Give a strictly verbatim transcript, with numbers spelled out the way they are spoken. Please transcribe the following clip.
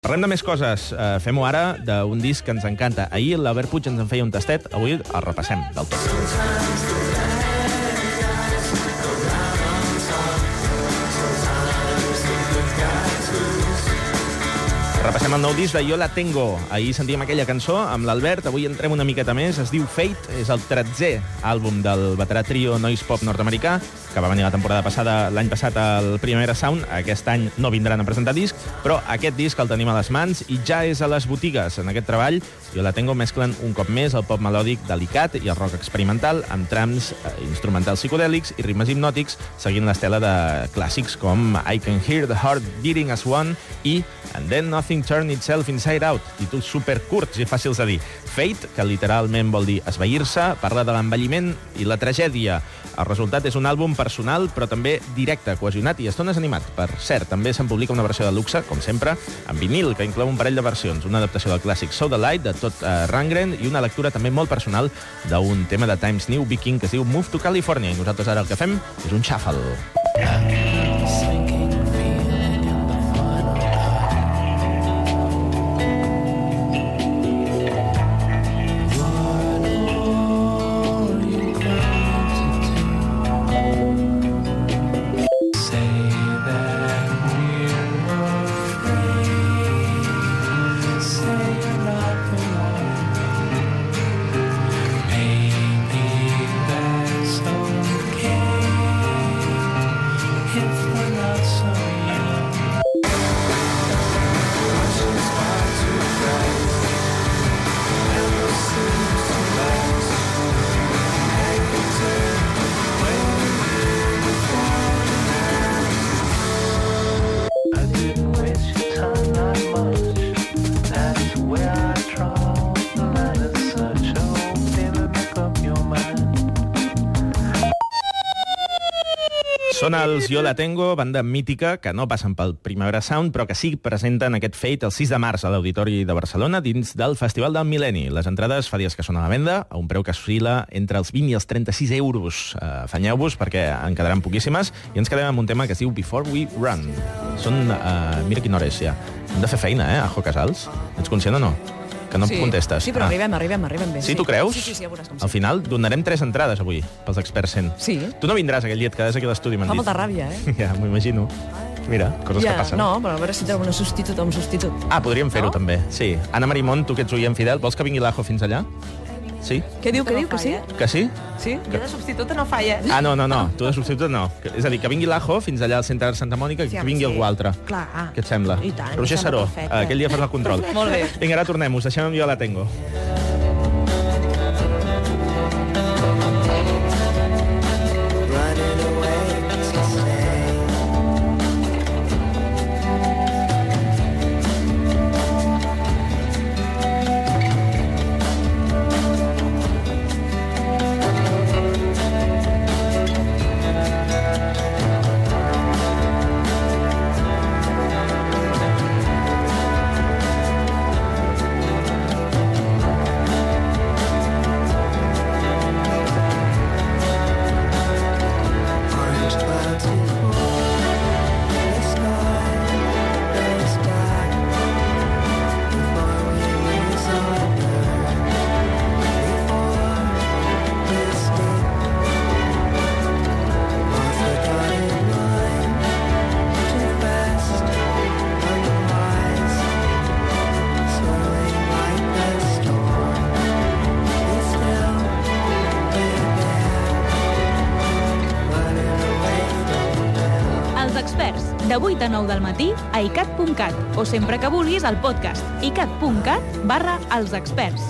Parlem de més coses. Uh, Fem-ho ara d'un disc que ens encanta. Ahir l'Albert Puig ens en feia un tastet, avui el repassem del tot. Repassem el nou disc de Jo la tengo. Ahir sentíem aquella cançó amb l'Albert, avui entrem una miqueta més. Es diu Fate, és el tretzè àlbum del veterà trio noise pop nord-americà, que va venir la temporada passada, l'any passat al Primavera Sound. Aquest any no vindran a presentar disc, però aquest disc el tenim a les mans i ja és a les botigues. En aquest treball, Jo la tengo mesclen un cop més el pop melòdic delicat i el rock experimental amb trams eh, instrumentals psicodèlics i ritmes hipnòtics, seguint l'estela de clàssics com I Can Hear the Heart Beating as One i And Then Nothing Turned Itself Inside Out, títols supercurts i fàcils de dir. Fate, que literalment vol dir esvair-se, parla de l'envelliment i la tragèdia. El resultat és un àlbum personal, però també directe, cohesionat i a estones animat. Per cert, també se'n publica una versió de luxe, com sempre, en vinil, que inclou un parell de versions, una adaptació del clàssic So the Light, de Todd uh, Rundgren, i una lectura també molt personal d'un tema de Times New Viking que es diu Move to California. I nosaltres ara el que fem és un xàfel. Són els Jo la tengo, banda mítica, que no passen pel Primavera Sound, però que sí presenten aquest Fate el sis de març a l'Auditori de Barcelona dins del Festival del Mil·lenni. Les entrades fa dies que són a la venda, a un preu que oscil·la entre els vint i els trenta-sis euros. Uh, Afanyeu-vos, perquè en quedaran poquíssimes, i ens quedem amb un tema que es diu Before We Run. Són... Uh, mira quina hora és, ja. Hem de fer feina, eh, Ajo Casals? Ets conscient o no? Que no sí. contestes. Sí, però ah. arribem, arribem, arribem bé. Sí, tu creus? Sí, sí, sí, ja veuràs com sí. Al final donarem tres entrades avui, pels experts cent. Sí. Tu no vindràs aquell dia, et quedes aquí a l'estudi, m'han dit. Fa molta ràbia, eh? Ja, m'ho imagino. Mira, coses ja, que passen. No, però a veure si treu una substituta o un substitut. Ah, podríem fer-ho, no? També. Sí. Anna Marimón, tu que ets oient fidel, vols que vingui l'Ajo fins allà? Sí? Què diu, què diu, que sí? Que sí? Sí? Jo de substituta no falla. Ah, no, no, no. Tu de substitut no. És a dir, que vingui l'Ajo fins allà al centre de Santa Mònica i Sí, que vingui sí. algú altre. Clar. Què et sembla? I tant, Roger em Saró, sembla perfecte. aquell dia fas el control. Molt bé. Vinga, ara tornem, us deixem amb Jo la tengo. Els experts, de vuit a nou del matí a icat punt cat o sempre que vulguis al podcast icat punt cat barra els experts.